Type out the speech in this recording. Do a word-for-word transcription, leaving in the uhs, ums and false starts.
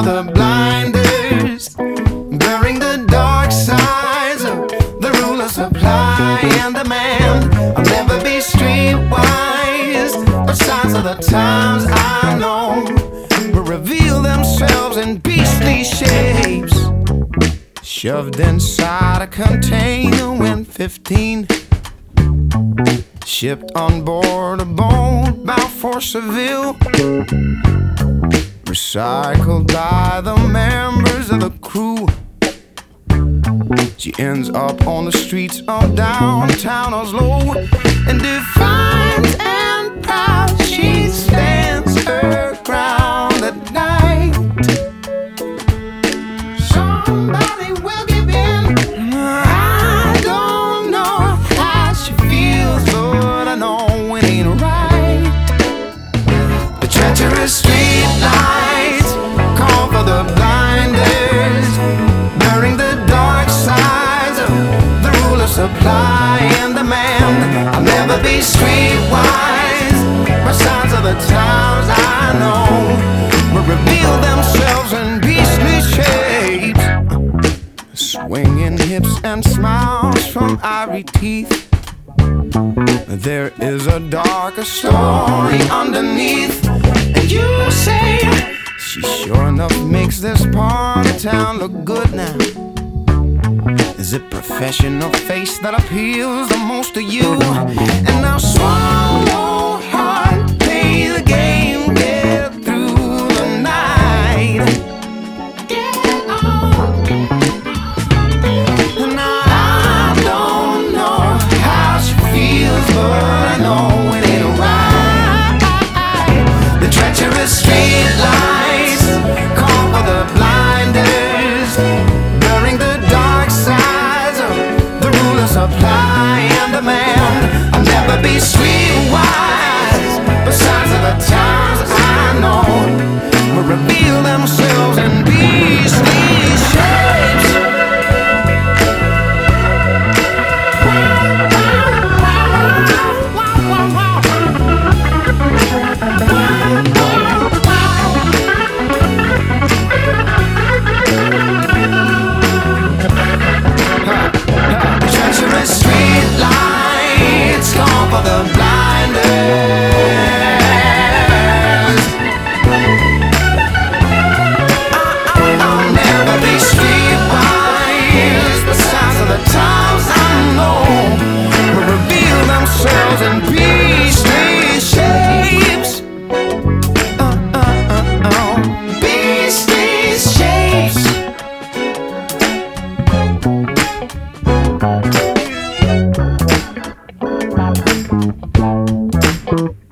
the blinders, blurring the dark sides of the rule of supply and demand. I'll never be streetwise, but signs of the times I know will reveal themselves in beastly shapes, shoved inside a container when fifteen, shipped on board a boat bound for Seville, recycled by the members of the crew. She ends up on the streets of downtown Oslo, and defiant and proud she stands her ground at night. Somebody will give in. I don't know how she feels, but I know it ain't right. The treacherous street lights call for the blinders, blurring the dark sides of the rule of supply and demand. I'll never be streetwise, but signs of the times I know will reveal themselves in beastly shapes, swinging hips and smiles from ivory teeth. There is a darker story underneath, and you say she sure enough makes this part of town look good now. Is it professional face that appeals the most to you? And now swallow hard, play the game, get through the night. Get on. And I don't know how she feels, but I know it ain't right. The treacherous street lights call for the blinders, blurring the dark sides of the rule of supply and demand. I'll never be streetwise, but signs of the times I know will reveal themselves in beastly shapes. Treacherous street lights call for the blinders. I, I'll never be streetwise, but signs of the times I know will reveal themselves in beastly shapes. Uh, uh, uh, uh, beastly shapes. Thank you.